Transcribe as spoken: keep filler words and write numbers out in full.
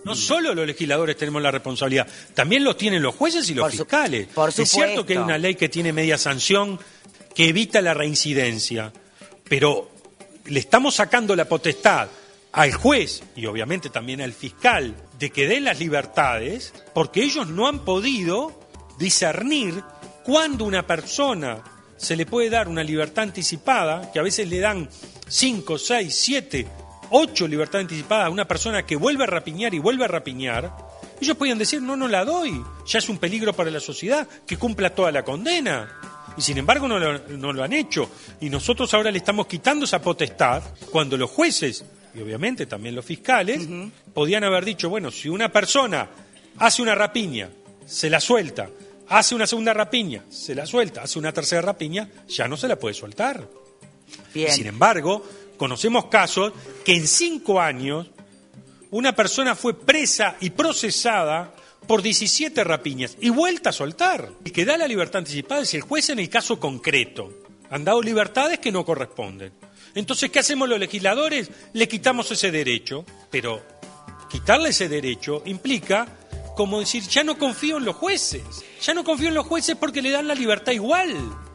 No solo los legisladores tenemos la responsabilidad, también los tienen los jueces y los Por su- fiscales. por Es supuesto. cierto que hay una ley que tiene media sanción que evita la reincidencia, pero le estamos sacando la potestad al juez y obviamente también al fiscal de que den las libertades porque ellos no han podido discernir cuándo una persona se le puede dar una libertad anticipada, que a veces le dan cinco, seis, siete, ocho libertades anticipadas a una persona que vuelve a rapiñar y vuelve a rapiñar. Ellos podían decir, no, no la doy, ya es un peligro para la sociedad, que cumpla toda la condena. Y sin embargo no lo, no lo han hecho. Y nosotros ahora le estamos quitando esa potestad cuando los jueces, y obviamente también los fiscales, uh-huh. podían haber dicho, bueno, si una persona hace una rapiña, se la suelta, hace una segunda rapiña, se la suelta, hace una tercera rapiña, ya no se la puede soltar. Bien. Sin embargo, conocemos casos que en cinco años una persona fue presa y procesada por diecisiete rapiñas y vuelta a soltar. El que da la libertad anticipada es el juez en el caso concreto. Han dado libertades que no corresponden. Entonces, ¿qué hacemos los legisladores? Le quitamos ese derecho, pero quitarle ese derecho implica como decir, ya no confío en los jueces. Ya no confío en los jueces porque le dan la libertad igual.